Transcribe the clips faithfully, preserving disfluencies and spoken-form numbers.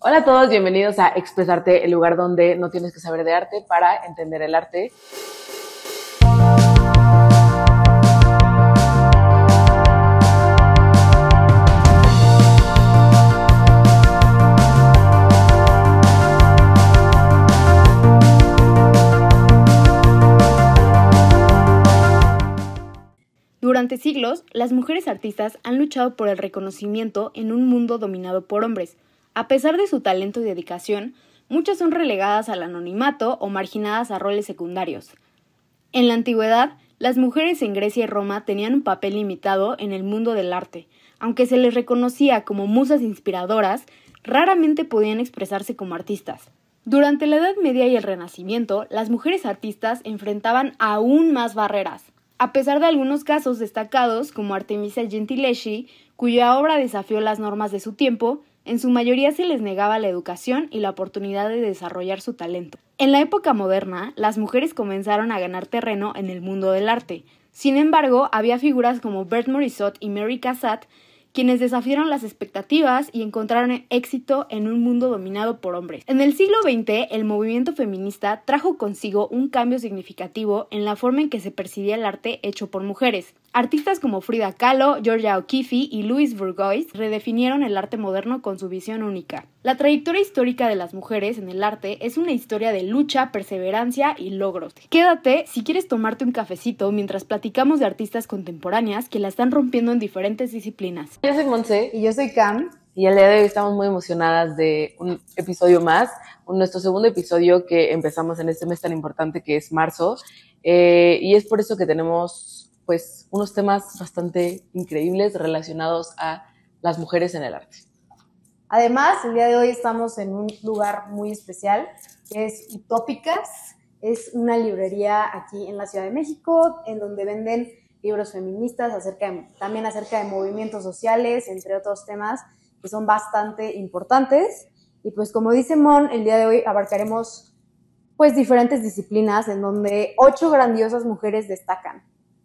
Hola a todos, bienvenidos a Expresarte, el lugar donde no tienes que saber de arte para entender el arte. Durante siglos, las mujeres artistas han luchado por el reconocimiento en un mundo dominado por hombres. A pesar de su talento y dedicación, muchas son relegadas al anonimato o marginadas a roles secundarios. En la antigüedad, las mujeres en Grecia y Roma tenían un papel limitado en el mundo del arte. Aunque se les reconocía como musas inspiradoras, raramente podían expresarse como artistas. Durante la Edad Media y el Renacimiento, las mujeres artistas enfrentaban aún más barreras. A pesar de algunos casos destacados, como Artemisia Gentileschi, cuya obra desafió las normas de su tiempo, en su mayoría se les negaba la educación y la oportunidad de desarrollar su talento. En la época moderna, las mujeres comenzaron a ganar terreno en el mundo del arte. Sin embargo, había figuras como Berthe Morisot y Mary Cassatt, quienes desafiaron las expectativas y encontraron éxito en un mundo dominado por hombres. En el siglo veinte, el movimiento feminista trajo consigo un cambio significativo en la forma en que se percibía el arte hecho por mujeres. Artistas como Frida Kahlo, Georgia O'Keeffe y Louise Bourgeois redefinieron el arte moderno con su visión única. La trayectoria histórica de las mujeres en el arte es una historia de lucha, perseverancia y logros. Quédate si quieres tomarte un cafecito mientras platicamos de artistas contemporáneas que la están rompiendo en diferentes disciplinas. Yo soy Monse. Y yo soy Cam. Y el día de hoy estamos muy emocionadas de un episodio más, nuestro segundo episodio que empezamos en este mes tan importante que es marzo. Eh, y es por eso que tenemos pues unos temas bastante increíbles relacionados a las mujeres en el arte. Además, el día de hoy estamos en un lugar muy especial, que es Utópicas. Es una librería aquí en la Ciudad de México, en donde venden libros feministas, acerca de, también acerca de movimientos sociales, entre otros temas que son bastante importantes. Y pues como dice Mon, el día de hoy abarcaremos pues diferentes disciplinas en donde ocho grandiosas mujeres destacan.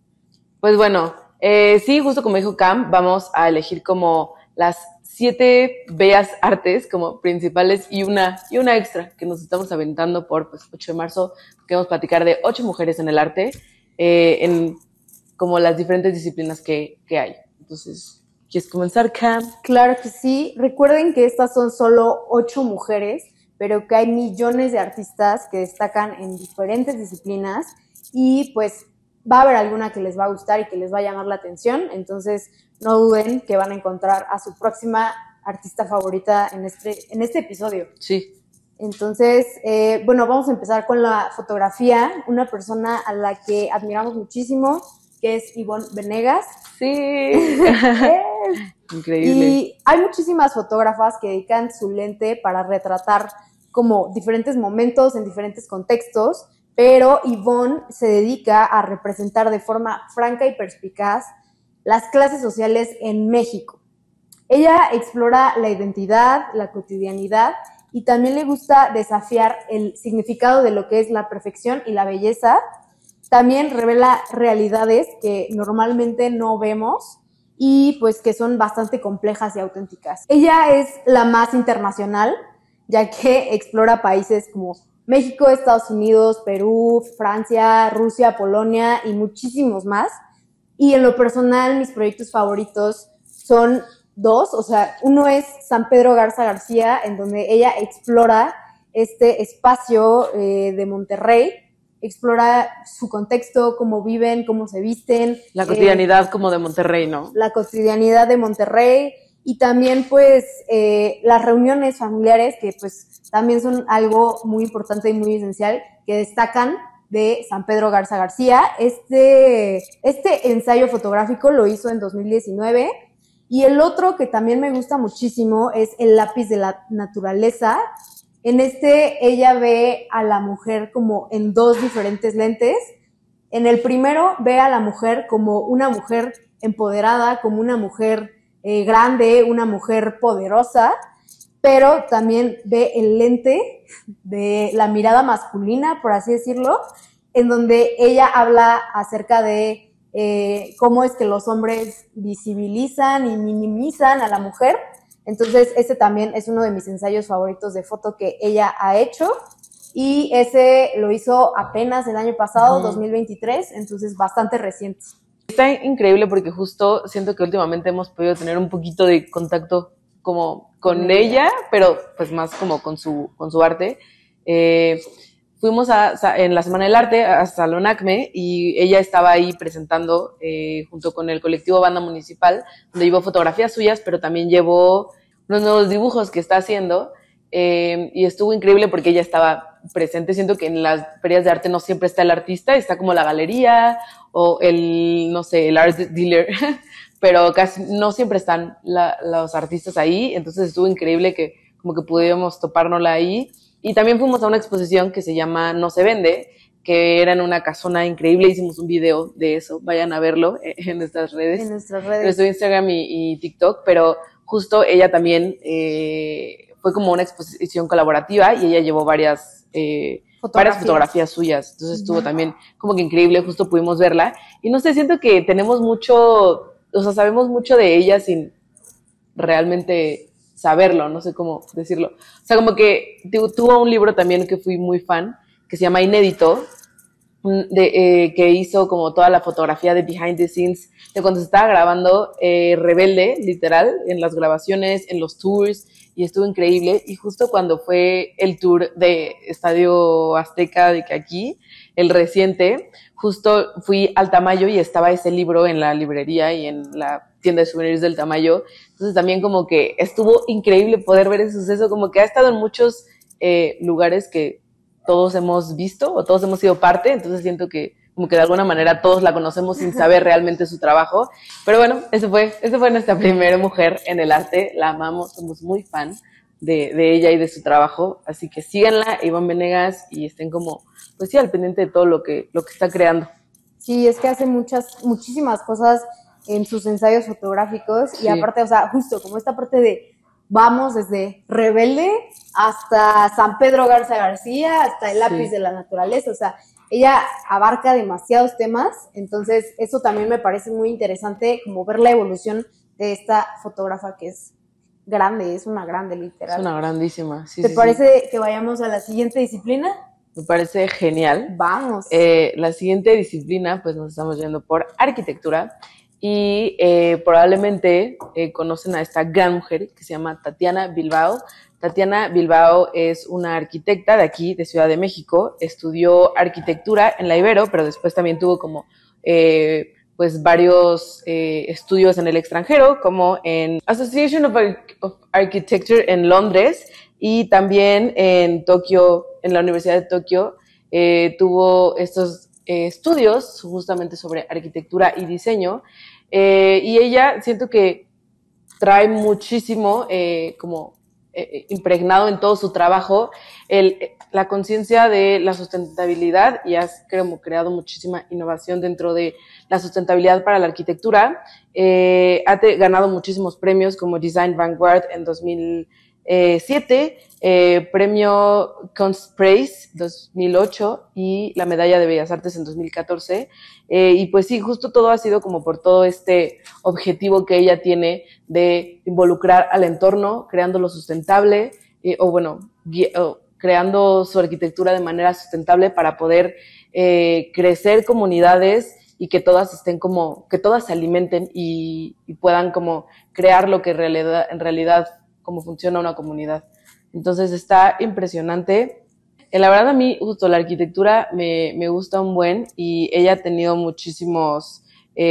Pues bueno, eh, sí, justo como dijo Cam, vamos a elegir como las siete bellas artes como principales y una, y una extra que nos estamos aventando por pues, ocho de marzo. Queremos platicar de ocho mujeres en el arte, eh, en como las diferentes disciplinas que, que hay. Entonces, ¿quieres comenzar, Cam? Claro que sí. Recuerden que estas son solo ocho mujeres, pero que hay millones de artistas que destacan en diferentes disciplinas y pues va a haber alguna que les va a gustar y que les va a llamar la atención, entonces no duden que van a encontrar a su próxima artista favorita en este, en este episodio. Sí. Entonces, eh, bueno, vamos a empezar con la fotografía, una persona a la que admiramos muchísimo, que es Ivonne Venegas. Sí. Increíble. Y hay muchísimas fotógrafas que dedican su lente para retratar como diferentes momentos en diferentes contextos, pero Ivonne se dedica a representar de forma franca y perspicaz las clases sociales en México. Ella explora la identidad, la cotidianidad y también le gusta desafiar el significado de lo que es la perfección y la belleza. También revela realidades que normalmente no vemos y pues que son bastante complejas y auténticas. Ella es la más internacional, ya que explora países como México, Estados Unidos, Perú, Francia, Rusia, Polonia y muchísimos más. Y en lo personal, mis proyectos favoritos son dos. O sea, uno es San Pedro Garza García, en donde ella explora este espacio eh, de Monterrey, explora su contexto, cómo viven, cómo se visten. La cotidianidad eh, como de Monterrey, ¿no? La cotidianidad de Monterrey y también pues eh, las reuniones familiares que pues también son algo muy importante y muy esencial que destacan de San Pedro Garza García. Este, este ensayo fotográfico lo hizo en dos mil diecinueve y el otro que también me gusta muchísimo es El lápiz de la naturaleza. En este ella ve a la mujer como en dos diferentes lentes. En el primero ve a la mujer como una mujer empoderada, como una mujer eh, grande, una mujer poderosa, pero también ve el lente de la mirada masculina, por así decirlo, en donde ella habla acerca de eh, cómo es que los hombres visibilizan y minimizan a la mujer. Entonces, ese también es uno de mis ensayos favoritos de foto que ella ha hecho. Y ese lo hizo apenas el año pasado, uh-huh. dos mil veintitrés, entonces bastante reciente. Está increíble porque justo siento que últimamente hemos podido tener un poquito de contacto como con uh-huh. ella, pero pues más como con su, con su arte. Eh, fuimos a, en la Semana del Arte a Salón Acme y ella estaba ahí presentando eh, junto con el colectivo Banda Municipal, donde llevó fotografías suyas, pero también llevó unos nuevos dibujos que está haciendo. Eh, y estuvo increíble porque ella estaba presente. Siento que en las ferias de arte no siempre está el artista, está como la galería o el, no sé, el art dealer, pero casi no siempre están la, los artistas ahí. Entonces estuvo increíble que como que pudiéramos topárnosla ahí. Y también fuimos a una exposición que se llama No se vende, que era en una casona increíble. Hicimos un video de eso, vayan a verlo en nuestras redes, en nuestras redes, en nuestro Instagram y, y TikTok. Pero justo ella también eh, fue como una exposición colaborativa y ella llevó varias, eh, fotografías. varias fotografías suyas. Entonces estuvo uh-huh. también como que increíble, justo pudimos verla. Y no sé, siento que tenemos mucho, o sea, sabemos mucho de ella sin realmente saberlo, no sé cómo decirlo. O sea, como que tuvo un libro también que fui muy fan, que se llama Inédito, de, eh, que hizo como toda la fotografía de behind the scenes, de cuando se estaba grabando eh, Rebelde, literal, en las grabaciones, en los tours, y estuvo increíble. Y justo cuando fue el tour de Estadio Azteca, de que aquí, el reciente, justo fui al Tamayo y estaba ese libro en la librería y en la tienda de souvenirs del Tamayo. Entonces también como que estuvo increíble poder ver ese suceso, como que ha estado en muchos eh, lugares que todos hemos visto o todos hemos sido parte, entonces siento que como que de alguna manera todos la conocemos sin saber realmente su trabajo. Pero bueno, esa fue, esa fue nuestra primera mujer en el arte, la amamos, somos muy fan de, de ella y de su trabajo, así que síganla, Ivonne Venegas, y estén como, pues sí, al pendiente de todo lo que, lo que está creando. Sí, es que hace muchas, muchísimas cosas en sus ensayos fotográficos, sí. Y aparte, o sea, justo como esta parte de vamos desde Rebelde hasta San Pedro Garza García, hasta el lápiz sí. de la naturaleza, o sea, ella abarca demasiados temas, entonces eso también me parece muy interesante, como ver la evolución de esta fotógrafa que es grande, es una grande, literal. Es una grandísima, sí. ¿Te sí, parece sí. que vayamos a la siguiente disciplina? Me parece genial. Vamos. Eh, la siguiente disciplina, pues nos estamos yendo por arquitectura. Y eh, probablemente eh, conocen a esta gran mujer que se llama Tatiana Bilbao. Tatiana Bilbao es una arquitecta de aquí, de Ciudad de México. Estudió arquitectura en la Ibero, pero después también tuvo como eh, pues varios eh, estudios en el extranjero, como en Association of, Ar- of Architecture en Londres y también en Tokio, en la Universidad de Tokio. Eh, tuvo estos eh, estudios justamente sobre arquitectura y diseño. Eh, y ella siento que trae muchísimo eh, como eh, impregnado en todo su trabajo el, la conciencia de la sustentabilidad, y has creo, creado muchísima innovación dentro de la sustentabilidad para la arquitectura. Eh, ha te, ganado muchísimos premios como Design Vanguard en dos mil siete, eh, premio Kunstpreis dos mil ocho y la medalla de Bellas Artes en dos mil catorce. Eh, y pues sí, justo todo ha sido como por todo este objetivo que ella tiene de involucrar al entorno, creándolo sustentable, eh, o bueno, gui- o creando su arquitectura de manera sustentable para poder eh, crecer comunidades y que todas estén como, que todas se alimenten y, y puedan como crear lo que en realidad, en realidad cómo funciona una comunidad. Entonces está impresionante. Eh, la verdad a mí justo la arquitectura me, me gusta un buen, y ella ha tenido muchísimos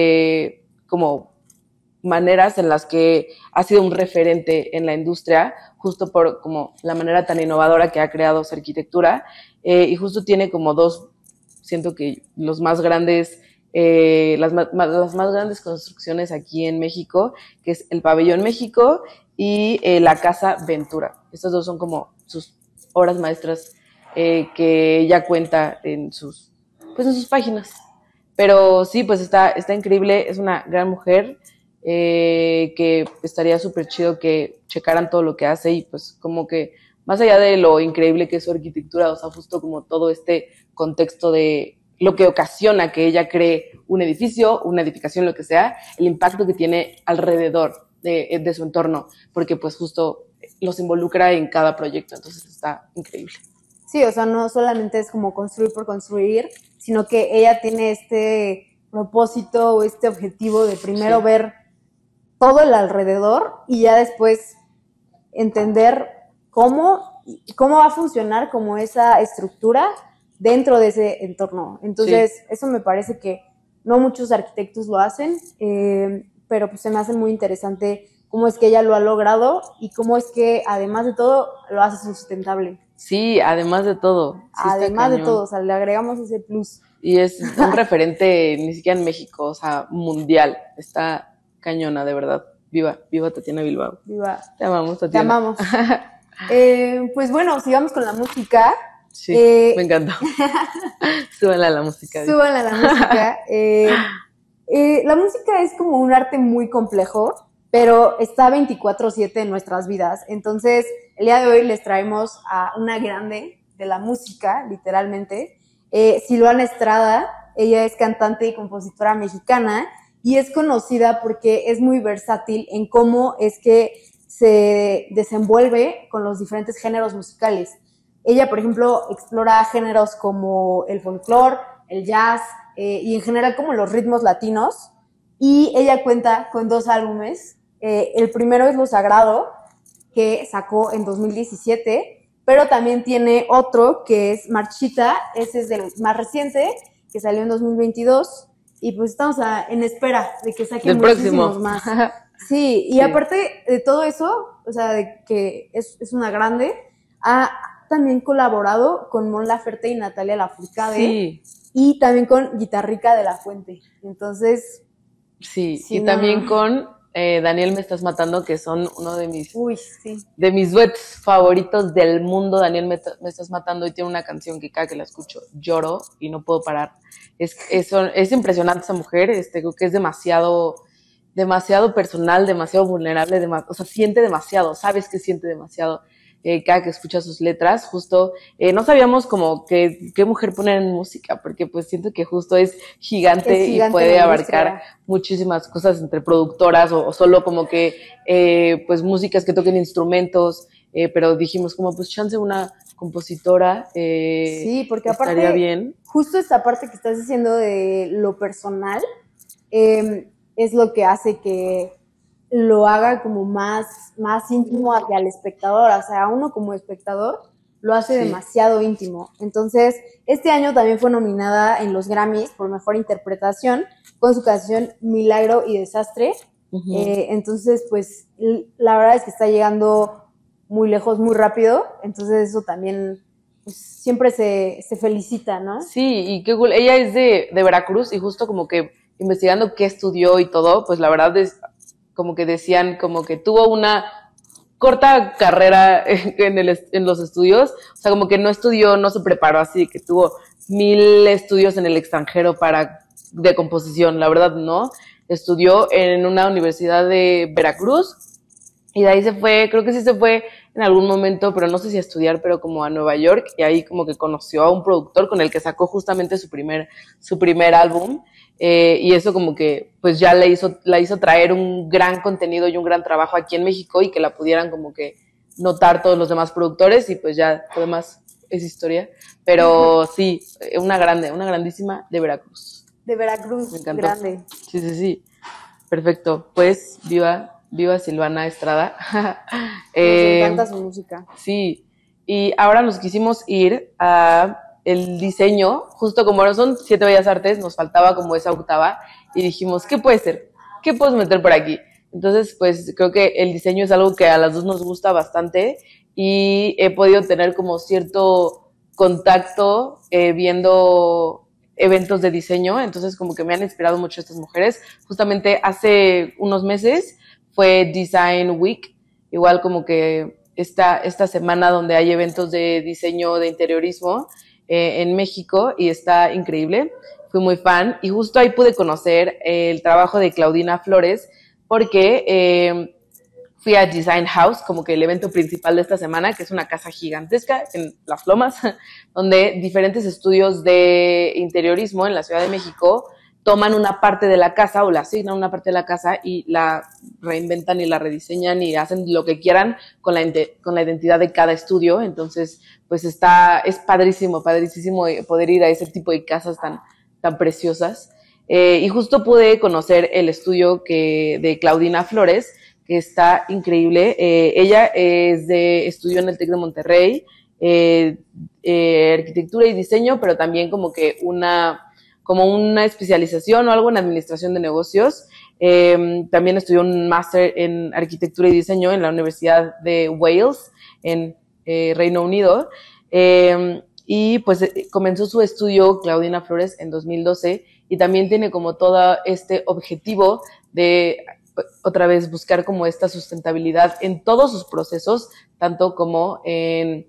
eh, como maneras en las que ha sido un referente en la industria, justo por como la manera tan innovadora que ha creado su arquitectura, eh, y justo tiene como dos, siento que los más grandes eh, las, ma- las más grandes construcciones aquí en México, que es el Pabellón México y eh, la Casa Ventura. Estas dos son como sus obras maestras eh, que ella cuenta en sus, pues en sus páginas. Pero sí, pues está, está increíble, es una gran mujer eh, que estaría súper chido que checaran todo lo que hace, y pues como que más allá de lo increíble que es su arquitectura, o sea, justo como todo este contexto de lo que ocasiona que ella cree un edificio, una edificación, lo que sea, el impacto que tiene alrededor de, de su entorno, porque pues justo los involucra en cada proyecto, entonces está increíble. Sí, o sea, no solamente es como construir por construir, sino que ella tiene este propósito o este objetivo de primero sí. ver todo el alrededor y ya después entender cómo, cómo va a funcionar como esa estructura dentro de ese entorno. Entonces, sí. eso me parece que no muchos arquitectos lo hacen, eh, pero pues se me hace muy interesante cómo es que ella lo ha logrado y cómo es que, además de todo, lo hace sustentable. Sí, además de todo. Sí, además de todo, o sea, le agregamos ese plus. Y es un referente ni siquiera en México, o sea, mundial. Está cañona, de verdad. Viva, viva Tatiana Bilbao. Viva. Te amamos, Tatiana. Te amamos. eh, pues bueno, sigamos con la música. Sí, eh, me encantó. Súbanla a la música. Súbanla a la música. Eh, eh, la música es como un arte muy complejo, pero está veinticuatro siete en nuestras vidas. Entonces, el día de hoy les traemos a una grande de la música, literalmente, eh, Silvana Estrada. Ella es cantante y compositora mexicana y es conocida porque es muy versátil en cómo es que se desenvuelve con los diferentes géneros musicales. Ella, por ejemplo, explora géneros como el folclore, el jazz eh, y en general como los ritmos latinos. Y ella cuenta con dos álbumes. Eh, el primero es Lo Sagrado, que sacó en dos mil diecisiete, pero también tiene otro que es Marchita, ese es el más reciente, que salió en dos mil veintidós. Y pues estamos a, en espera de que saquen muchísimos próximo. más. Sí, y sí. aparte de todo eso, o sea, de que es, es una grande, ha también colaborado con Mon Laferte y Natalia Lafourcade, sí. y también con Guitarrica de la Fuente. Entonces... Sí, sí y no, también con eh, Daniel Me Estás Matando, que son uno de mis, Uy, sí. de mis duets favoritos del mundo. Daniel Me, Me Estás Matando, y tiene una canción que cada que la escucho lloro y no puedo parar. Es, es, es impresionante esa mujer, este, creo que es demasiado, demasiado personal, demasiado vulnerable, dema, o sea, siente demasiado, sabes que siente demasiado. Eh, cada que escucha sus letras, justo, eh, no sabíamos como que, qué mujer poner en música, porque pues siento que justo es gigante, es gigante y puede abarcar música. Muchísimas cosas entre productoras o, o solo como que, eh, pues músicas que toquen instrumentos, eh, pero dijimos como pues chance una compositora, eh, sí, porque estaría aparte, bien. Justo esta parte que estás diciendo de lo personal, eh, es lo que hace que lo haga como más, más íntimo hacia el espectador, o sea, uno como espectador lo hace sí. demasiado íntimo. Entonces, este año también fue nominada en los Grammys por Mejor Interpretación con su canción Milagro y Desastre. Uh-huh. Eh, entonces, pues, la verdad es que está llegando muy lejos, muy rápido, entonces eso también pues, siempre se, se felicita, ¿no? Sí, y qué cool. Ella es de, de Veracruz y justo como que investigando qué estudió y todo, pues la verdad es como que decían como que tuvo una corta carrera en, el, en los estudios, o sea, como que no estudió, no se preparó así, que tuvo mil estudios en el extranjero para de composición, la verdad no, estudió en una universidad de Veracruz y de ahí se fue, creo que sí se fue en algún momento, pero no sé si a estudiar, pero como a Nueva York, y ahí como que conoció a un productor con el que sacó justamente su primer, su primer álbum. Eh, y eso como que pues ya le hizo, la hizo traer un gran contenido y un gran trabajo aquí en México y que la pudieran como que notar todos los demás productores y pues ya lo demás es historia. Pero sí, una grande, una grandísima de Veracruz. De Veracruz, me encantó. Grande. Sí, sí, sí. Perfecto. Pues viva, viva Silvana Estrada. eh, Nos encanta su música. Sí. Y ahora nos quisimos ir a el diseño, justo como ahora son siete bellas artes, nos faltaba como esa octava y dijimos, ¿qué puede ser? ¿Qué puedes meter por aquí? Entonces, pues creo que el diseño es algo que a las dos nos gusta bastante y he podido tener como cierto contacto eh, viendo eventos de diseño, entonces como que me han inspirado mucho estas mujeres. Justamente hace unos meses fue Design Week, igual como que esta, esta semana donde hay eventos de diseño de interiorismo eh, en México y está increíble. Fui muy fan y justo ahí pude conocer eh, el trabajo de Claudina Flores porque eh, fui a Design House, como que el evento principal de esta semana, que es una casa gigantesca en Las Lomas, donde diferentes estudios de interiorismo en la Ciudad de México toman una parte de la casa o le asignan una parte de la casa y la reinventan y la rediseñan y hacen lo que quieran con la, con la identidad de cada estudio. Entonces, pues está, es padrísimo, padrísimo poder ir a ese tipo de casas tan, tan preciosas. Eh, y justo pude conocer el estudio que, de Claudina Flores, que está increíble. Eh, ella es de, estudió en el TEC de Monterrey, eh, eh, arquitectura y diseño, pero también como que una, como una especialización o algo en administración de negocios. Eh, también estudió un máster en arquitectura y diseño en la Universidad de Wales, en eh, Reino Unido. Eh, y pues comenzó su estudio Claudina Flores en dos mil doce y también tiene como todo este objetivo de otra vez buscar como esta sustentabilidad en todos sus procesos, tanto como en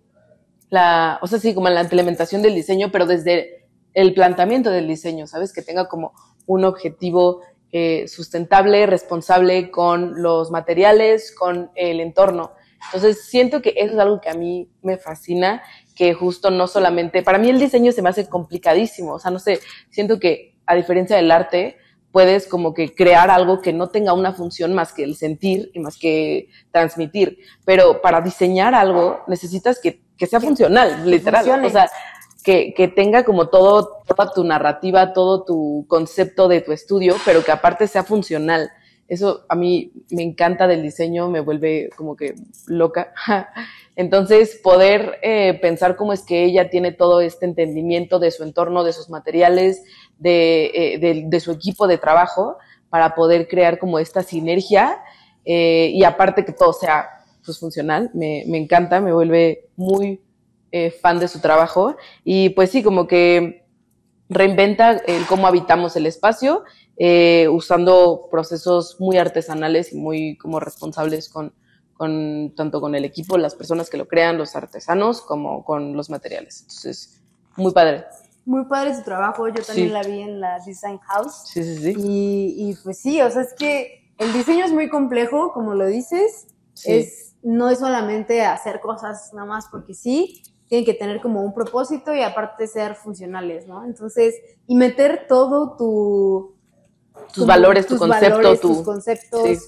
la, o sea, sí, como en la implementación del diseño, pero desde el planteamiento del diseño, ¿sabes? Que tenga como un objetivo eh, sustentable, responsable con los materiales, con el entorno. Entonces, siento que eso es algo que a mí me fascina, que justo no solamente, para mí el diseño se me hace complicadísimo, o sea, no sé, siento que a diferencia del arte, puedes como que crear algo que no tenga una función más que el sentir y más que transmitir, pero para diseñar algo necesitas que, que sea funcional, literal, funcione. O sea, que, que tenga como todo, toda tu narrativa, todo tu concepto de tu estudio, pero que aparte sea funcional. Eso a mí me encanta del diseño, me vuelve como que loca. Entonces, poder eh, pensar cómo es que ella tiene todo este entendimiento de su entorno, de sus materiales, de, eh, de, de su equipo de trabajo, para poder crear como esta sinergia eh, y aparte que todo sea pues, funcional, me, me encanta, me vuelve muy eh, fan de su trabajo. Y pues sí, como que reinventa el cómo habitamos el espacio, eh, usando procesos muy artesanales y muy como responsables con, con tanto con el equipo, las personas que lo crean, los artesanos, como con los materiales. Entonces, muy padre. Muy padre su trabajo, yo también Sí. la vi en la Design House. Sí, sí, sí. Y, y pues sí, o sea, es que el diseño es muy complejo, como lo dices. Sí. Es, no es solamente hacer cosas nada más porque sí, tienen que tener como un propósito y aparte ser funcionales, ¿no? Entonces, y meter todo tu... Tus valores, tu tus concepto, valores, tu... tus conceptos, Sí.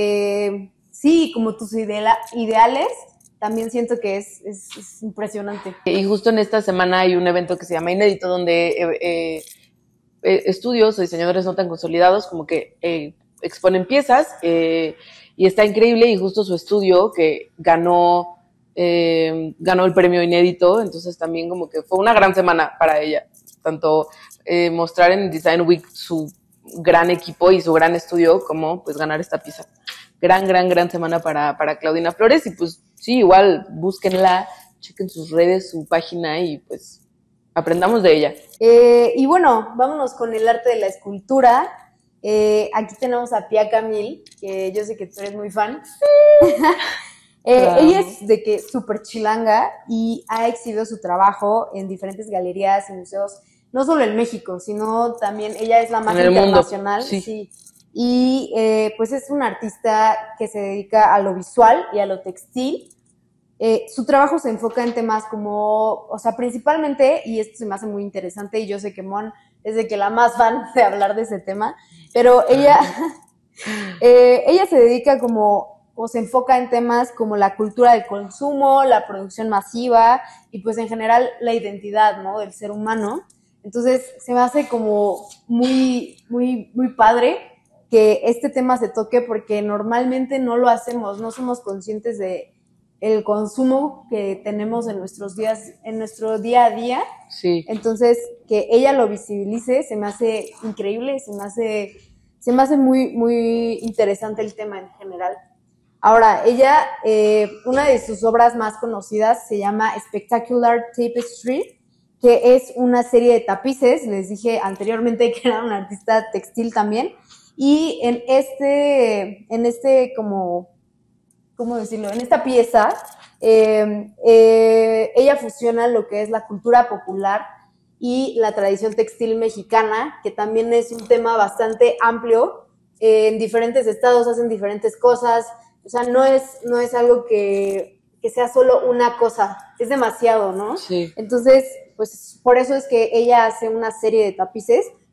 eh, sí, como tus ideala, ideales, también siento que es, es, es impresionante. Y justo en esta semana hay un evento que se llama Inédito, donde eh, eh, estudios o diseñadores no tan consolidados como que eh, exponen piezas eh, y está increíble. Y justo su estudio que ganó eh, ganó el premio Inédito, entonces también como que fue una gran semana para ella, tanto eh, mostrar en Design Week su gran equipo y su gran estudio, como pues ganar esta pieza. Gran, gran, gran semana para, para Claudina Flores. Y pues sí, igual búsquenla, chequen sus redes, su página y pues aprendamos de ella. Eh, y bueno, vámonos con el arte de la escultura. Eh, aquí tenemos a Pia Camil, que yo sé que tú eres muy fan. eh, Claro. Ella es de que súper chilanga y ha exhibido su trabajo en diferentes galerías y museos, no solo en México, sino también ella es la más En el internacional. mundo, sí. Sí. Y eh, pues es una artista que se dedica a lo visual y a lo textil. Eh, su trabajo se enfoca en temas como, o sea, principalmente, y esto se me hace muy interesante, y yo sé que Mon es de que la más fan de hablar de ese tema, pero ella, eh, ella se dedica como, o se enfoca en temas como la cultura del consumo, la producción masiva, y pues en general la identidad, ¿no?, del ser humano. Entonces se me hace como muy, muy, muy padre que este tema se toque porque normalmente no lo hacemos, no somos conscientes de el consumo que tenemos en nuestros días, en nuestro día a día. Sí. Entonces, que ella lo visibilice se me hace increíble, se me hace, se me hace muy, muy interesante el tema en general. Ahora, ella, eh, una de sus obras más conocidas se llama Spectacular Tapestry, que es una serie de tapices. Les dije anteriormente que era una artista textil también. Y en este, en este como, ¿cómo decirlo? En esta pieza, eh, eh, ella fusiona lo que es la cultura popular y la tradición textil mexicana, que también es un tema bastante amplio. Eh, en diferentes estados hacen diferentes cosas. O sea, no es, no es algo que, que sea solo una cosa. Es demasiado, ¿no? Sí. Entonces, pues por eso es que ella hace una serie de tapices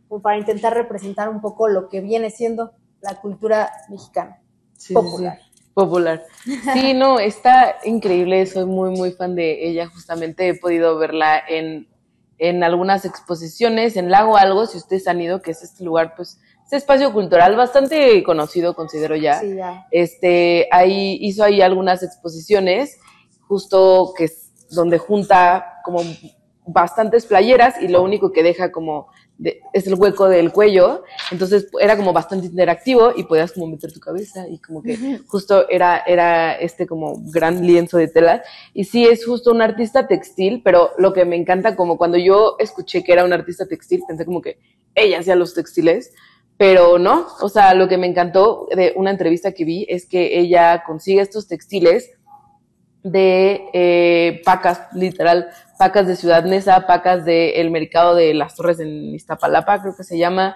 como para intentar representar un poco lo que viene siendo la cultura mexicana. Sí, popular. Sí, sí. Popular. Sí, no, está increíble, soy muy, muy fan de ella, justamente he podido verla en, en algunas exposiciones, en Lago Algo, si ustedes han ido, que es este lugar, pues, este espacio cultural bastante conocido, considero ya. Sí, ya. Este, ahí, hizo ahí algunas exposiciones, justo que es donde junta como bastantes playeras y lo único que deja como de, es el hueco del cuello, entonces era como bastante interactivo y podías como meter tu cabeza y como que justo era, era este como gran lienzo de tela y sí es justo un artista textil, pero lo que me encanta como cuando yo escuché que era un artista textil, pensé como que ella hacía los textiles, pero no, o sea, lo que me encantó de una entrevista que vi es que ella consigue estos textiles de eh, pacas, literal, pacas de Ciudad Neza, pacas del mercado de las Torres en Iztapalapa, creo que se llama,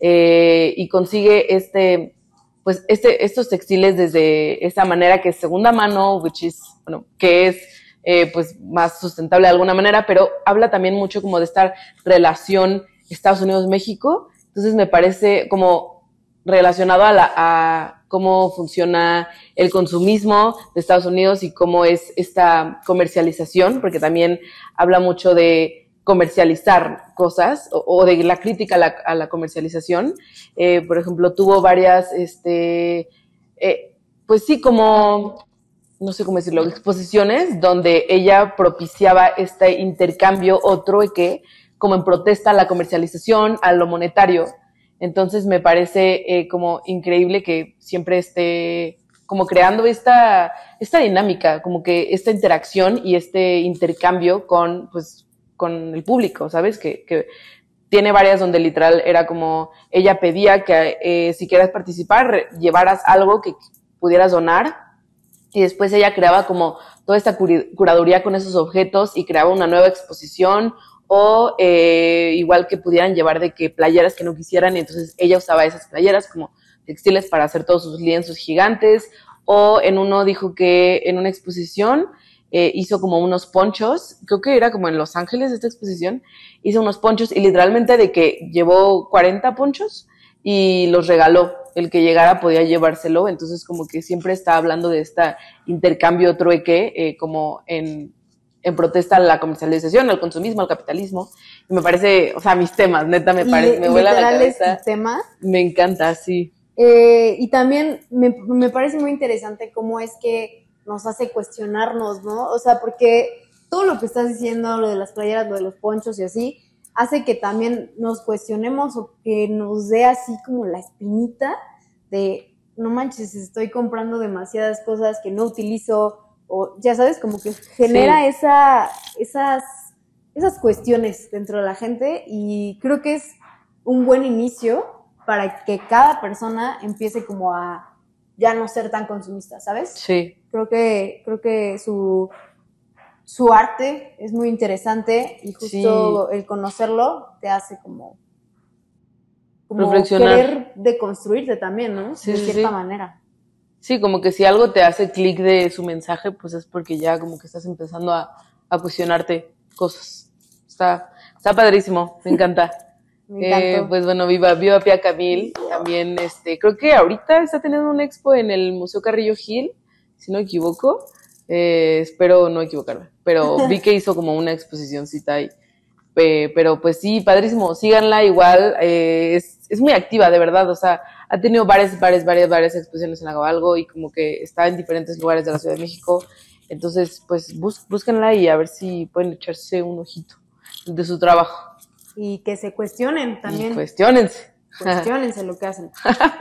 eh, y consigue este, pues este, estos textiles desde esa manera que es segunda mano, which is, bueno, que es eh, pues más sustentable de alguna manera, pero habla también mucho como de esta relación Estados Unidos-México, entonces me parece como relacionado a, la, a cómo funciona el consumismo de Estados Unidos y cómo es esta comercialización, porque también habla mucho de comercializar cosas o, o de la crítica a la, a la comercialización. Eh, por ejemplo, tuvo varias, este, eh, pues sí, como, no sé cómo decirlo, exposiciones donde ella propiciaba este intercambio o trueque como en protesta a la comercialización, a lo monetario. Entonces me parece eh, como increíble que siempre esté como creando esta, esta dinámica, como que esta interacción y este intercambio con, pues, con el público, ¿sabes? Que, que tiene varias donde literal era como, ella pedía que eh, si quieras participar, llevaras algo que pudieras donar y después ella creaba como toda esta curaduría con esos objetos y creaba una nueva exposición o eh, igual que pudieran llevar de que playeras que no quisieran, y entonces ella usaba esas playeras como textiles para hacer todos sus lienzos gigantes, o en uno dijo que en una exposición eh, hizo como unos ponchos, creo que era como en Los Ángeles esta exposición, hizo unos ponchos y literalmente de que llevó cuarenta ponchos y los regaló, el que llegara podía llevárselo, entonces como que siempre está hablando de este intercambio trueque, eh, como en en protesta a la comercialización, al consumismo, al capitalismo. Y me parece, o sea, mis temas, neta, me parece, me vuela la cabeza. Es tema. Me encanta, sí. Eh, y también me, me parece muy interesante cómo es que nos hace cuestionarnos, ¿no? O sea, porque todo lo que estás diciendo, lo de las playeras, lo de los ponchos y así, hace que también nos cuestionemos o que nos dé así como la espinita de, no manches, estoy comprando demasiadas cosas que no utilizo, o ya sabes, como que genera sí. esa, esas, esas cuestiones dentro de la gente y creo que es un buen inicio para que cada persona empiece como a ya no ser tan consumista, ¿sabes? Sí. Creo que, creo que su, su arte es muy interesante y justo sí. el conocerlo te hace como, como querer deconstruirte también, ¿no? Sí, de sí, cierta sí. manera. Sí, como que si algo te hace clic de su mensaje, pues es porque ya como que estás empezando a, a cuestionarte cosas. Está, está padrísimo, me encanta. Me encantó. Eh, pues bueno, viva, viva Pia Camil, también este, creo que ahorita está teniendo un expo en el Museo Carrillo Gil, si no me equivoco, eh, espero no equivocarme, pero vi que hizo como una exposicióncita ahí, eh, pero pues sí, padrísimo, síganla igual, eh, es, es muy activa, de verdad, o sea, ha tenido varias, varias, varias, varias exposiciones en Lago Algo y como que está en diferentes lugares de la Ciudad de México, entonces pues bus, búsquenla y a ver si pueden echarse un ojito de su trabajo. Y que se cuestionen también. Y cuestionense. Cuestionense lo que hacen.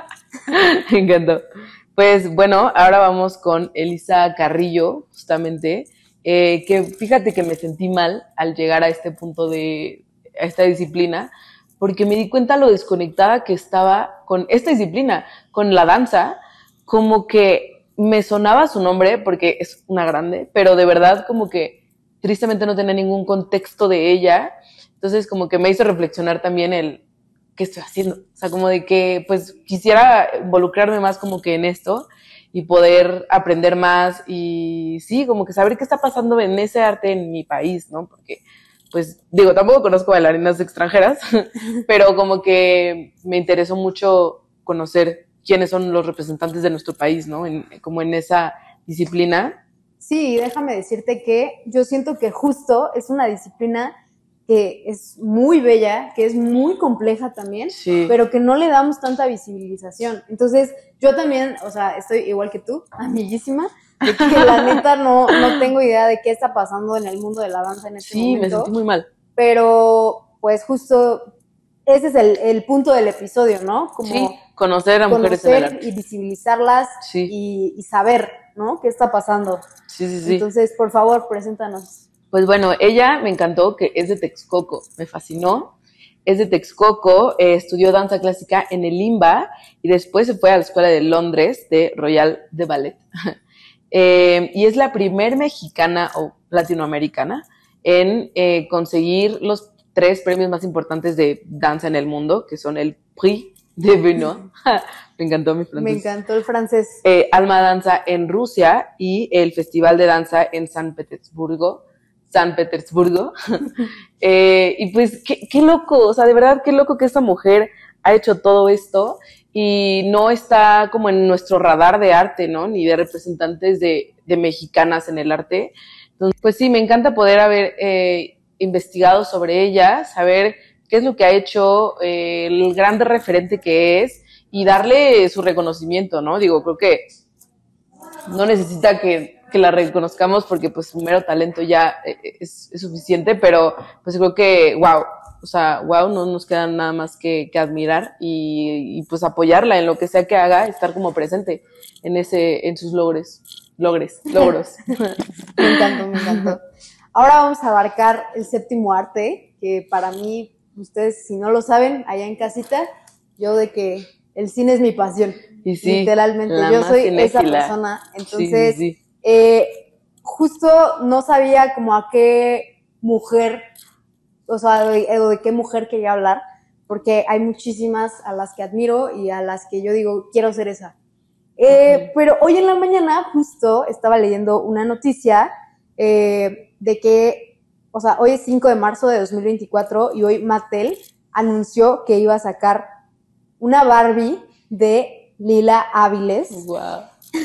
Me encantó. Pues bueno, ahora vamos con Elisa Carrillo, justamente, eh, que fíjate que me sentí mal al llegar a este punto de, a esta disciplina, porque me di cuenta lo desconectada que estaba con esta disciplina, con la danza, como que me sonaba su nombre, porque es una grande, pero de verdad como que tristemente no tenía ningún contexto de ella. Entonces, como que me hizo reflexionar también el qué estoy haciendo. O sea, como de que, pues, quisiera involucrarme más como que en esto y poder aprender más y, sí, como que saber qué está pasando en ese arte en mi país, ¿no? Porque, pues digo, tampoco conozco bailarinas extranjeras, pero como que me interesó mucho conocer quiénes son los representantes de nuestro país, ¿no? En, como en esa disciplina. Sí, déjame decirte que yo siento que justo es una disciplina que es muy bella, que es muy compleja también, sí. pero que no le damos tanta visibilización. Entonces, yo también, o sea, estoy igual que tú, amiguísima, de que la neta no, no tengo idea de qué está pasando en el mundo de la danza en este sí, momento. Sí, me sentí muy mal. Pero, pues justo, ese es el, el punto del episodio, ¿no? Como sí, conocer a mujeres en el arte. Y visibilizarlas sí. y, y saber, ¿no? ¿Qué está pasando? Sí, sí, sí. Entonces, por favor, preséntanos. Pues bueno, ella me encantó, que es de Texcoco, me fascinó. Es de Texcoco, eh, estudió danza clásica en el IMBA y después se fue a la Escuela de Londres de Royal de Ballet. eh, y es la primer mexicana o latinoamericana en eh, conseguir los tres premios más importantes de danza en el mundo, que son el Prix de Benoît. Me encantó mi francés. Me encantó el francés. Eh, Alma Danza en Rusia y el Festival de Danza en San Petersburgo. San Petersburgo. eh, y pues, qué, qué loco, o sea, de verdad, qué loco que esta mujer ha hecho todo esto y no está como en nuestro radar de arte, ¿no? Ni de representantes de, de mexicanas en el arte. Entonces, pues sí, me encanta poder haber eh, investigado sobre ella, saber qué es lo que ha hecho, eh, el grande referente que es y darle su reconocimiento, ¿no? Digo, creo que no necesita que que la reconozcamos porque pues su mero talento ya es, es suficiente, pero pues creo que wow, o sea, wow, no nos queda nada más que, que admirar y, y pues apoyarla en lo que sea que haga, estar como presente en ese, en sus logros, logres, logros. Me encantó, me encantó. Ahora vamos a abarcar el séptimo arte, que para mí, ustedes si no lo saben, allá en casita, yo de que el cine es mi pasión, y sí, literalmente, yo soy cinéfila. esa persona, entonces sí, sí, sí. Eh, justo no sabía como a qué mujer, o sea, de, de qué mujer quería hablar, porque hay muchísimas a las que admiro y a las que yo digo, quiero ser esa. Eh, uh-huh. Pero hoy en la mañana justo estaba leyendo una noticia eh, de que, o sea, hoy es cinco de marzo de dos mil veinticuatro y hoy Mattel anunció que iba a sacar una Barbie de Lila Áviles. Wow.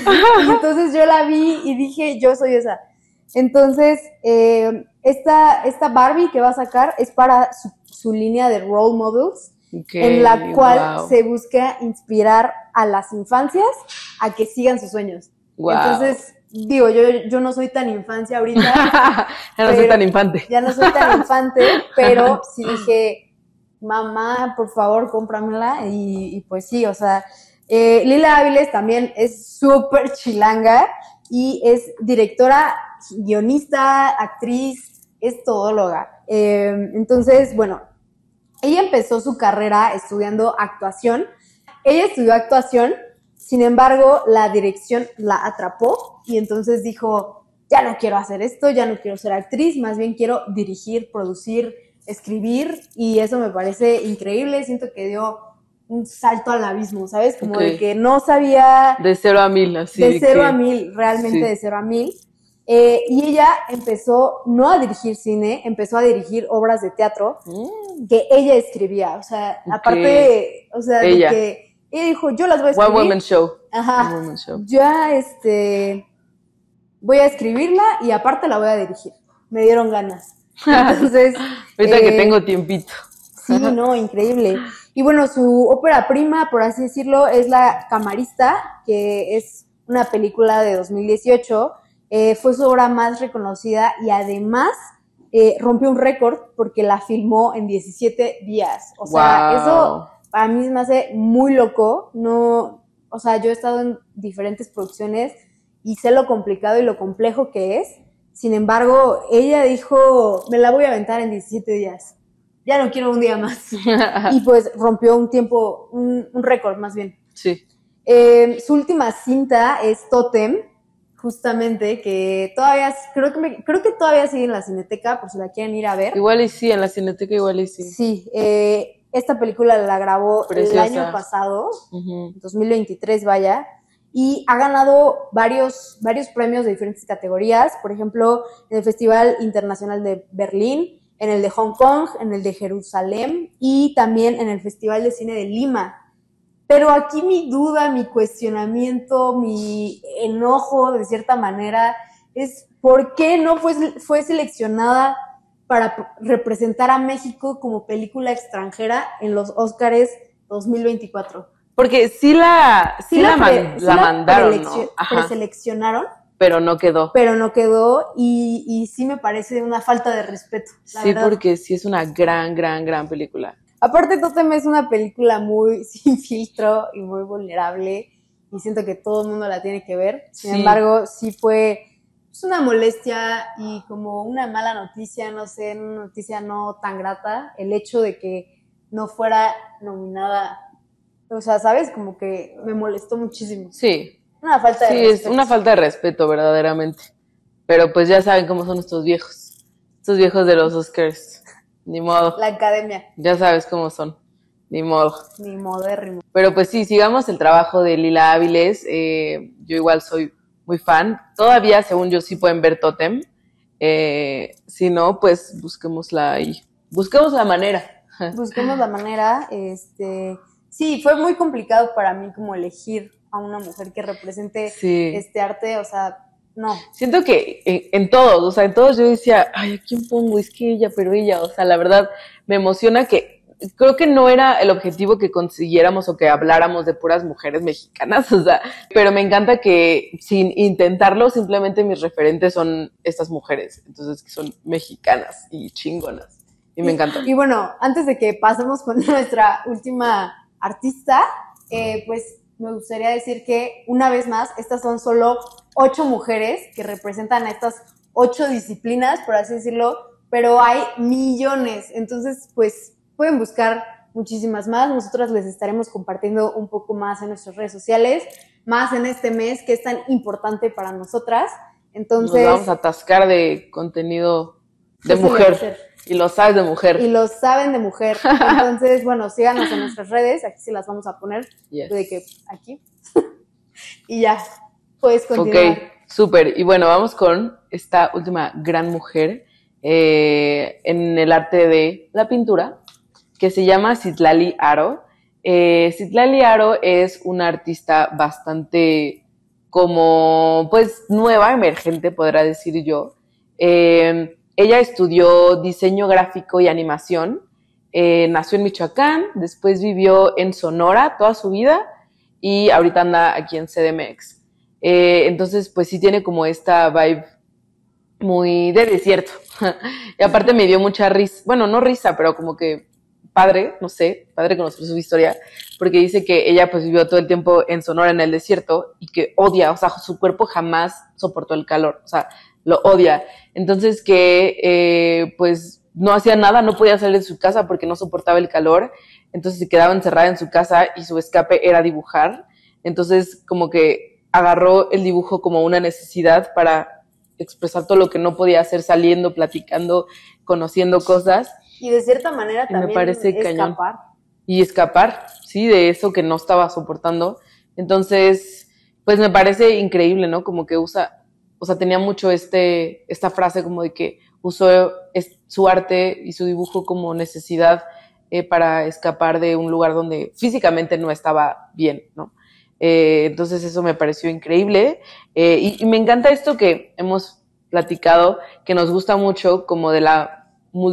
Y entonces yo la vi y dije, yo soy esa. Entonces, eh, esta, esta Barbie que va a sacar es para su, su línea de role models, okay, en la cual wow. se busca inspirar a las infancias a que sigan sus sueños. Wow. Entonces, digo, yo, yo no soy tan infancia ahorita. ya no soy tan infante. Ya no soy tan infante, pero sí dije, mamá, por favor, cómpramela. Y, y pues sí, o sea... Eh, Lila Áviles también es súper chilanga y es directora, guionista, actriz, es todóloga. Eh, entonces, bueno, ella empezó su carrera estudiando actuación. Ella estudió actuación, sin embargo, la dirección la atrapó y entonces dijo, ya no quiero hacer esto, ya no quiero ser actriz, más bien quiero dirigir, producir, escribir y eso me parece increíble. Siento que dio un salto al abismo, ¿sabes? Como okay. de que no sabía... De cero a mil, así. De cero que... a mil, realmente sí. de cero a mil. Eh, y ella empezó no a dirigir cine, empezó a dirigir obras de teatro mm. que ella escribía. O sea, okay. aparte de, o sea, ella. de que ella dijo, yo las voy a escribir. One Woman Show. Ajá. One Woman Show. Ya, este, voy a escribirla y aparte la voy a dirigir. Me dieron ganas. Entonces... Ahorita eh, que tengo tiempito. Sí, no, increíble. Y bueno, su ópera prima, por así decirlo, es La Camarista, que es una película de dos mil dieciocho. Eh, fue su obra más reconocida y además eh, rompió un récord porque la filmó en diecisiete días. O sea, wow. Eso para mí me hace muy loco. No, o sea, yo he estado en diferentes producciones y sé lo complicado y lo complejo que es. Sin embargo, ella dijo, me la voy a aventar en diecisiete días. Ya no quiero un día más. Y pues rompió un tiempo, un, un récord más bien. Sí. Eh, su última cinta es Tótem, justamente, que todavía, creo que, me, creo que todavía sigue en la Cineteca, por si la quieren ir a ver. Igual y sí, en la Cineteca igual y sí. Sí, eh, esta película la grabó Preciosa. El año pasado, uh-huh. dos mil veintitrés, vaya, y ha ganado varios, varios premios de diferentes categorías, por ejemplo, en el Festival Internacional de Berlín, en el de Hong Kong, en el de Jerusalén y también en el Festival de Cine de Lima. Pero aquí mi duda, mi cuestionamiento, mi enojo de cierta manera es ¿por qué no fue, fue seleccionada para representar a México como película extranjera en los Óscares dos mil veinticuatro? Porque sí la, sí Sí la, la, man- pre- sí la la mandaron, preleccio- ¿no? Ajá, preseleccionaron, pero no quedó. pero no quedó y, y sí me parece una falta de respeto, la Sí, verdad. porque sí es una gran, gran, gran película. Aparte, Totem es una película muy sin filtro y muy vulnerable y siento que todo el mundo la tiene que ver. Sin Sí. embargo, sí fue pues, una molestia y como una mala noticia, no sé, una noticia no tan grata, el hecho de que no fuera nominada. O sea, ¿sabes? Como que me molestó muchísimo. Sí, Una falta de sí, respeto. es una falta de respeto, verdaderamente. Pero pues ya saben cómo son estos viejos. Estos viejos de los Oscars. Ni modo. La academia, Ya sabes cómo son. Ni modo. ni modérrimo. Pero pues sí, sigamos el trabajo de Lila Áviles. Eh, yo igual soy muy fan. Todavía, según yo, sí pueden ver Totem. Eh, si no, pues busquémosla ahí. Busquemos la manera. Busquemos la manera. Este, sí, fue muy complicado para mí como elegir a una mujer que represente Sí. este arte, o sea, no. Siento que en, en todos, o sea, en todos yo decía, ay, ¿a quién pongo? Es que ella, pero ella, o sea, la verdad me emociona que creo que no era el objetivo que consiguiéramos o que habláramos de puras mujeres mexicanas, o sea, pero me encanta que sin intentarlo, simplemente mis referentes son estas mujeres, entonces que son mexicanas y chingonas, y me encanta. Y bueno, antes de que pasemos con nuestra última artista, eh, pues me gustaría decir que una vez más, estas son solo ocho mujeres que representan a estas ocho disciplinas, por así decirlo, pero hay millones, entonces pues pueden buscar muchísimas más. Nosotras les estaremos compartiendo un poco más en nuestras redes sociales, más en este mes que es tan importante para nosotras. Entonces, nos vamos a atascar de contenido de ¿qué se le va a mujer, hacer? y lo sabes de mujer. Y lo saben de mujer. Entonces, bueno, síganos en nuestras redes, aquí se las vamos a poner, Yes. de que aquí. Y ya, puedes continuar. Ok, súper. Y bueno, vamos con esta última gran mujer eh, en el arte de la pintura, que se llama Citlali Aro. Eh, Citlali Aro es una artista bastante como, pues, nueva, emergente, podrá decir yo. Eh, ella estudió diseño gráfico y animación. Eh, nació en Michoacán, después vivió en Sonora toda su vida y ahorita anda aquí en C D M X. Eh, entonces, pues sí tiene como esta vibe muy de desierto. Y aparte me dio mucha risa, bueno, no risa, pero como que padre, no sé, padre conocer su historia, porque dice que ella pues vivió todo el tiempo en Sonora, en el desierto, y que odia, o sea, su cuerpo jamás soportó el calor, o sea, lo odia. Entonces que eh, pues no hacía nada, no podía salir de su casa porque no soportaba el calor, entonces se quedaba encerrada en su casa y su escape era dibujar. Entonces como que agarró el dibujo como una necesidad para expresar todo lo que no podía hacer saliendo, platicando, conociendo cosas. Y de cierta manera Y me también parece cañón. escapar. Y escapar, sí, de eso que no estaba soportando. Entonces, pues me parece increíble, ¿no? Como que usa, o sea, tenía mucho este, esta frase como de que usó es, su arte y su dibujo como necesidad eh, para escapar de un lugar donde físicamente no estaba bien, ¿no? Eh, entonces eso me pareció increíble. Eh, y, y me encanta esto que hemos platicado, que nos gusta mucho como de la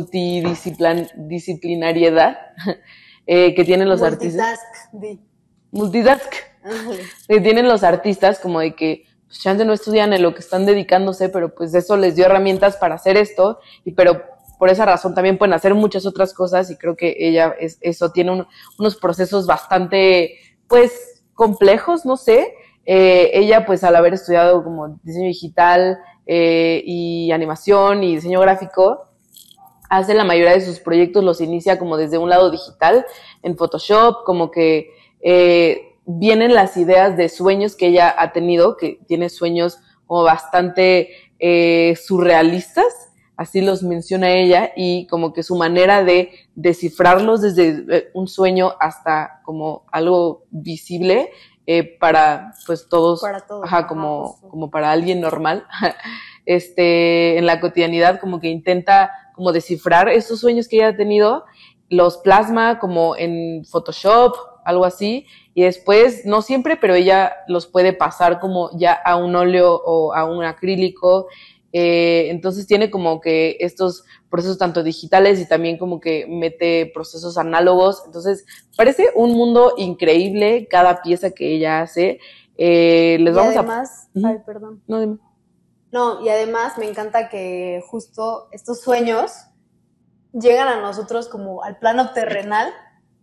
multidisciplinariedad eh, que tienen los artistas. Multitask, di. Multitask. Ándale. Que tienen los artistas como de que pues, chance no estudian en lo que están dedicándose, pero pues eso les dio herramientas para hacer esto, y pero por esa razón también pueden hacer muchas otras cosas, y creo que ella es, eso tiene un, unos procesos bastante pues complejos, no sé. Eh, ella pues al haber estudiado como diseño digital eh, y animación y diseño gráfico, hace la mayoría de sus proyectos, los inicia como desde un lado digital, en Photoshop, como que eh, vienen las ideas de sueños que ella ha tenido, que tiene sueños como bastante eh, surrealistas, así los menciona ella, y como que su manera de descifrarlos desde un sueño hasta como algo visible eh, para pues todos, Para todos. ajá, como, como para alguien normal, este, en la cotidianidad, como que intenta como descifrar esos sueños que ella ha tenido, los plasma como en Photoshop, algo así, y después, no siempre, pero ella los puede pasar como ya a un óleo o a un acrílico. Eh, entonces tiene como que estos procesos tanto digitales y también como que mete procesos análogos. Entonces parece un mundo increíble cada pieza que ella hace. Eh, les y vamos además, a... ay, perdón. No, dime. No, y además me encanta que justo estos sueños llegan a nosotros como al plano terrenal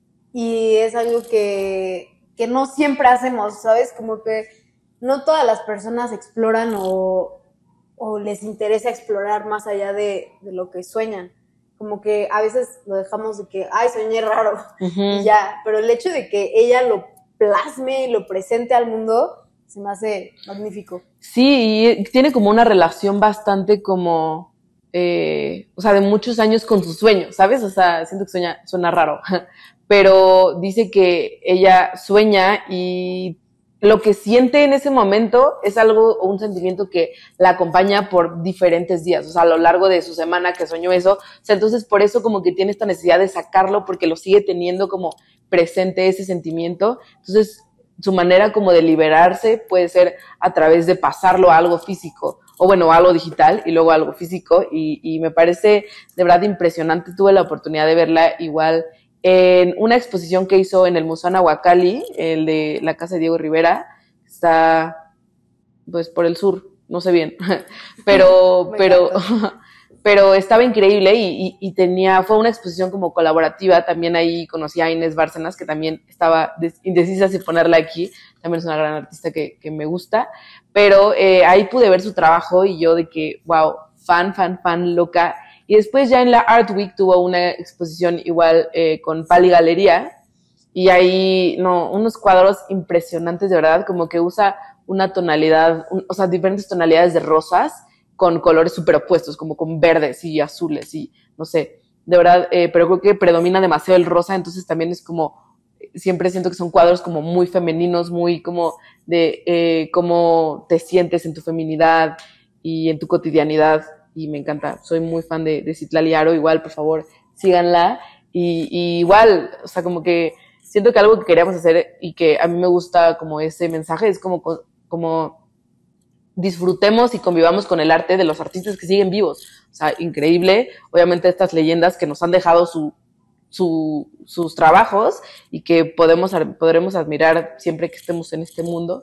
y es algo que, que no siempre hacemos, ¿sabes? Como que no todas las personas exploran o, o les interesa explorar más allá de, de lo que sueñan. Como que a veces lo dejamos de que, ay, soñé raro, Uh-huh. y ya. Pero el hecho de que ella lo plasme y lo presente al mundo se me hace magnífico. Sí, y tiene como una relación bastante como, eh, o sea, de muchos años con sus sueños, ¿sabes? O sea, siento que sueña, suena raro, pero dice que ella sueña y lo que siente en ese momento es algo o un sentimiento que la acompaña por diferentes días, o sea, a lo largo de su semana que soñó eso. O sea, entonces por eso como que tiene esta necesidad de sacarlo porque lo sigue teniendo como presente ese sentimiento. Entonces su manera como de liberarse puede ser a través de pasarlo a algo físico, o bueno, algo digital y luego algo físico, y, y me parece de verdad impresionante. Tuve la oportunidad de verla igual en una exposición que hizo en el Museo Nahuacalli, el de la casa de Diego Rivera, está pues por el sur, no sé bien, pero, pero, pero estaba increíble y, y, y tenía, fue una exposición como colaborativa. También ahí conocí a Inés Bárcenas, que también estaba indecisa si ponerla aquí, también es una gran artista que, que me gusta, pero eh, ahí pude ver su trabajo y yo de que, wow, fan, fan, fan, loca. Y después ya en la Art Week tuvo una exposición igual eh, con Pali Galería, y ahí, no, unos cuadros impresionantes, de verdad, como que usa una tonalidad, un, o sea, diferentes tonalidades de rosas con colores superopuestos, como con verdes y azules y no sé, de verdad, eh, pero creo que predomina demasiado el rosa, entonces también es como, siempre siento que son cuadros como muy femeninos, muy como de eh, cómo te sientes en tu feminidad y en tu cotidianidad, y me encanta. Soy muy fan de, de Citlali Aro, igual, por favor, síganla, y, y igual, o sea, como que siento que algo que queríamos hacer y que a mí me gusta como ese mensaje es como, como disfrutemos y convivamos con el arte de los artistas que siguen vivos. O sea, increíble, obviamente estas leyendas que nos han dejado su, su, sus trabajos y que podemos, podremos admirar siempre que estemos en este mundo,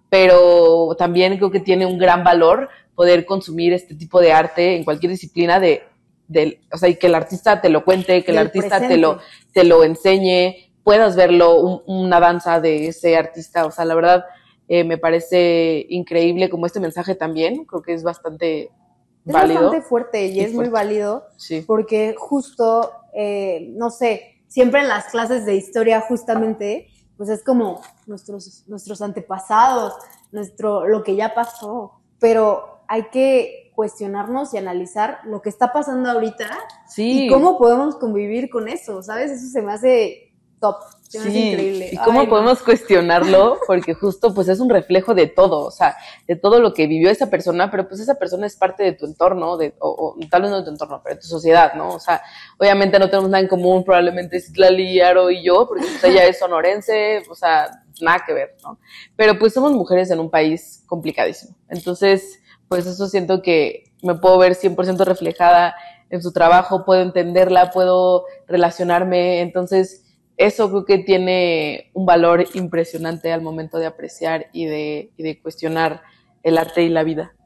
pero también creo que tiene un gran valor poder consumir este tipo de arte en cualquier disciplina de, de o sea, y que el artista te lo cuente, que el artista te lo, te lo enseñe, puedas verlo, un, una danza de ese artista. O sea, la verdad, eh, me parece increíble como este mensaje también, creo que es bastante es válido. Es bastante fuerte y, y es fuerte. Muy válido, sí. Porque justo, eh, no sé, siempre en las clases de historia justamente, pues es como nuestros, nuestros antepasados, nuestro, lo que ya pasó, pero hay que cuestionarnos y analizar lo que está pasando ahorita, sí. Y cómo podemos convivir con eso, ¿sabes? Eso se me hace top, se me sí. hace increíble. Y cómo Ay, podemos no. cuestionarlo, porque justo pues es un reflejo de todo, o sea, de todo lo que vivió esa persona, pero pues esa persona es parte de tu entorno, de, o, o tal vez no de tu entorno, pero de tu sociedad, ¿no? O sea, obviamente no tenemos nada en común, probablemente Citlali Aro y yo, porque pues ella es sonorense, o sea, nada que ver, ¿no? Pero pues somos mujeres en un país complicadísimo, entonces pues eso siento que me puedo ver cien por ciento reflejada en su trabajo, puedo entenderla, puedo relacionarme, entonces eso creo que tiene un valor impresionante al momento de apreciar y de, y de cuestionar el arte y la vida.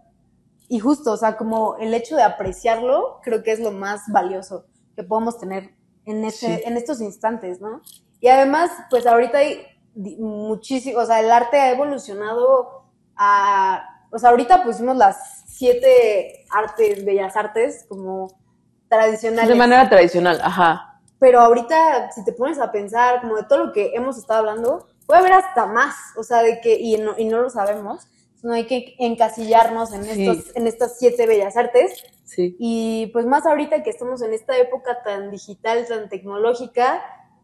Y justo, o sea, como el hecho de apreciarlo, creo que es lo más valioso que podemos tener en, este, sí. en estos instantes, ¿no? Y además, pues ahorita hay muchísimo, o sea, el arte ha evolucionado a, o sea, ahorita pusimos las siete artes, bellas artes, como tradicionales. De manera tradicional, ajá. Pero ahorita, si te pones a pensar, como de todo lo que hemos estado hablando, puede haber hasta más, o sea, de que, y no, y no lo sabemos, no hay que encasillarnos en, sí. estos, en estas siete bellas artes. Sí. Y pues más ahorita que estamos en esta época tan digital, tan tecnológica,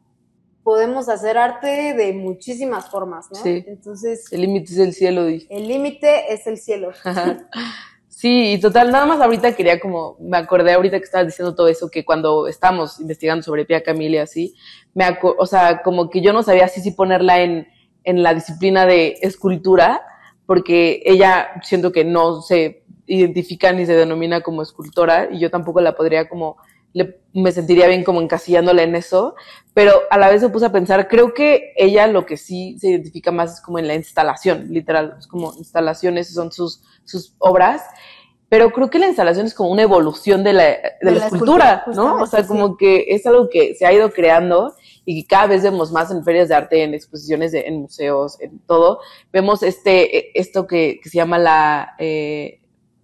podemos hacer arte de muchísimas formas, ¿no? Sí. Entonces... El límite es el cielo, dije. El límite es el cielo. Sí, Sí, y total, nada más ahorita quería como, me acordé ahorita que estabas diciendo todo eso, que cuando estábamos investigando sobre Pia Camille y así, me acu- o sea, como que yo no sabía si sí ponerla en, en la disciplina de escultura, porque ella siento que no se identifica ni se denomina como escultora, y yo tampoco la podría como, le, me sentiría bien como encasillándola en eso, pero a la vez me puse a pensar, creo que ella lo que sí se identifica más es como en la instalación, literal, es como instalaciones, son sus, sus obras, pero creo que la instalación es como una evolución de la, de De la la escultura, escultura, ¿no? O sea, justamente, como sí. que es algo que se ha ido creando y que cada vez vemos más en ferias de arte, en exposiciones, de, en museos, en todo. Vemos este, esto que, que se llama la, eh,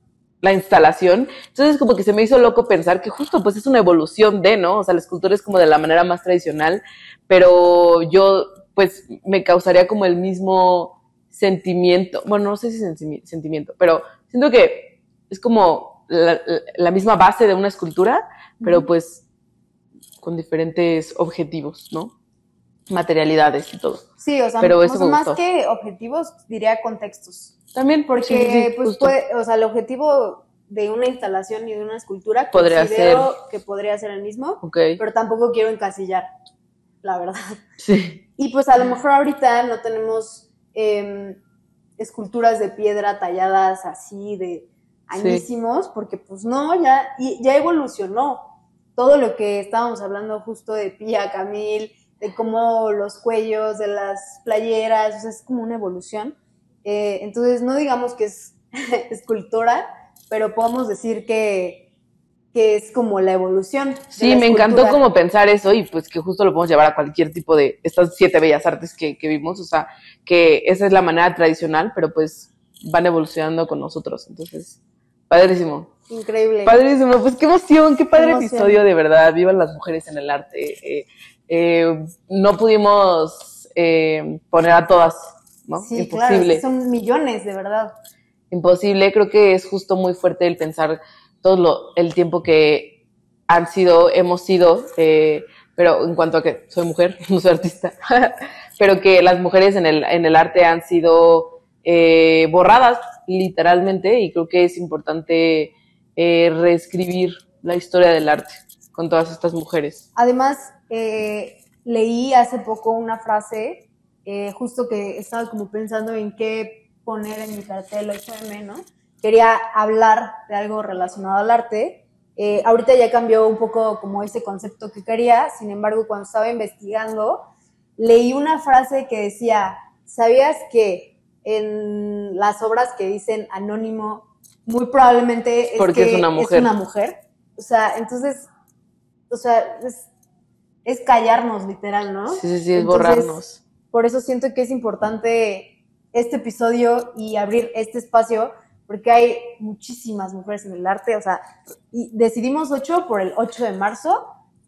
la instalación. Entonces como que se me hizo loco pensar que justo pues es una evolución de, ¿no? O sea, la escultura es como de la manera más tradicional, pero yo pues me causaría como el mismo sentimiento, bueno, no sé si senti- sentimiento, pero siento que es como la, la misma base de una escultura, pero pues con diferentes objetivos, ¿no? Materialidades y todo. Sí, o sea, Pero o eso sea, me más gustó. que objetivos, diría contextos. También, Porque, sí, sí, sí, pues, justo. puede, o sea, el objetivo de una instalación y de una escultura Podría considero ser. que podría ser el mismo, Ok. pero tampoco quiero encasillar, la verdad. Sí. Y pues a lo mejor ahorita no tenemos eh, esculturas de piedra talladas así de añísimos, sí. Porque pues no, ya, y, ya evolucionó. Todo lo que estábamos hablando justo de Pia Camille, de cómo los cuellos de las playeras, o sea, es como una evolución. Eh, entonces, no digamos que es escultora, pero podemos decir que, que es como la evolución. Sí, me encantó como pensar eso y pues que justo lo podemos llevar a cualquier tipo de estas siete bellas artes que, que vimos, o sea, que esa es la manera tradicional, pero pues van evolucionando con nosotros, entonces, padrísimo. Increíble. Padrísimo, pues qué emoción, qué padre qué emoción. Episodio, de verdad, vivan las mujeres en el arte. Eh, eh, no pudimos eh, poner a todas, ¿no? Sí, imposible. Claro, son millones, de verdad. Imposible, creo que es justo muy fuerte el pensar todo lo, el tiempo que han sido, hemos sido, eh, pero en cuanto a que soy mujer, no soy artista, pero que las mujeres en el, en el arte han sido eh, borradas, literalmente, y creo que es importante eh, reescribir la historia del arte con todas estas mujeres. Además, eh, leí hace poco una frase, eh, justo que estaba como pensando en qué poner en mi cartel ocho eme, ¿no? Quería hablar de algo relacionado al arte. Eh, ahorita ya cambió un poco como ese concepto que quería, sin embargo, cuando estaba investigando, leí una frase que decía, ¿sabías que en las obras que dicen anónimo, muy probablemente es Porque que es una mujer? Es una mujer? O sea, entonces, o sea, es, es callarnos literal, ¿no? Sí, sí, sí, es entonces, borrarnos. Por eso siento que es importante este episodio y abrir este espacio, porque hay muchísimas mujeres en el arte, o sea, y decidimos ocho por el ocho de marzo,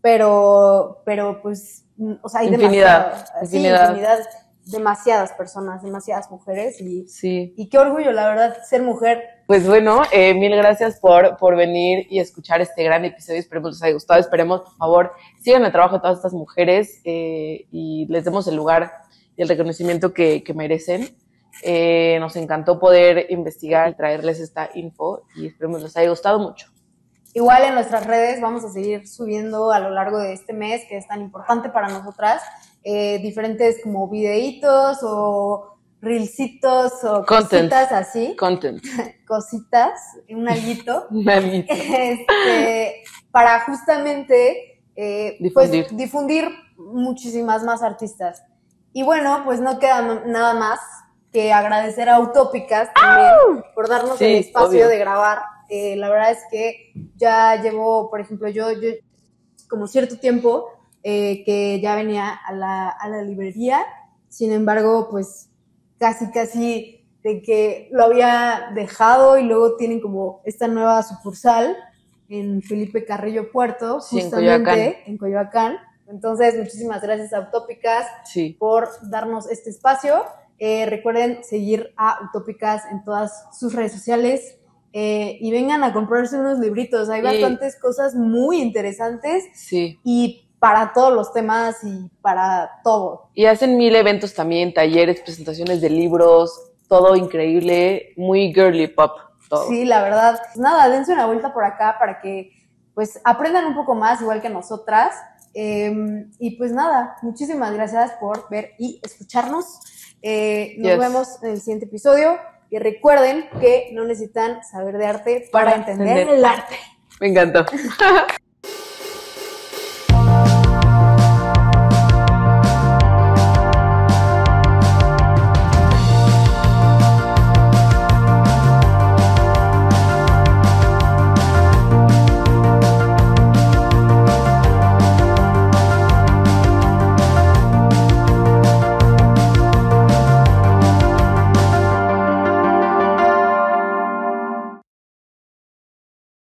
pero, pero pues, o sea, hay infinidad, demasiadas, infinidad. Sí, infinidad, demasiadas personas, demasiadas mujeres, y, sí. y qué orgullo, la verdad, ser mujer. Pues bueno, eh, mil gracias por, por venir y escuchar este gran episodio, esperemos les haya gustado, esperemos, por favor, sigan el trabajo de todas estas mujeres eh, y les demos el lugar y el reconocimiento que, que merecen. Eh, nos encantó poder investigar y traerles esta info y esperemos les haya gustado mucho. Igual en nuestras redes vamos a seguir subiendo a lo largo de este mes, que es tan importante para nosotras, eh, diferentes como videitos o reelsitos o Content. cositas así. Content. Cositas, un alguito. Un alguito. Este, para justamente eh, difundir. Pues, difundir muchísimas más artistas. Y bueno, pues no queda nada más que agradecer a Utópicas también ¡Ah! Por darnos sí, el espacio obvio. De grabar. Eh, la verdad es que ya llevo, por ejemplo, yo, yo como cierto tiempo eh, que ya venía a la, a la librería, sin embargo, pues casi, casi de que lo había dejado y luego tienen como esta nueva sucursal en Felipe Carrillo Puerto, sí, justamente en Coyoacán. en Coyoacán. Entonces, muchísimas gracias a Utópicas sí. por darnos este espacio. Eh, recuerden seguir a Utópicas en todas sus redes sociales eh, y vengan a comprarse unos libritos. Hay sí. bastantes cosas muy interesantes sí. y para todos los temas y para todo. Y hacen mil eventos también, talleres, presentaciones de libros, todo increíble, muy girly pop todo. Sí, la verdad. Pues nada, dense una vuelta por acá para que pues aprendan un poco más, igual que nosotras. Eh, y pues nada, muchísimas gracias por ver y escucharnos. Eh, nos Yes. vemos en el siguiente episodio. Y recuerden que no necesitan saber de arte para, para entender, entender el arte. Me encantó.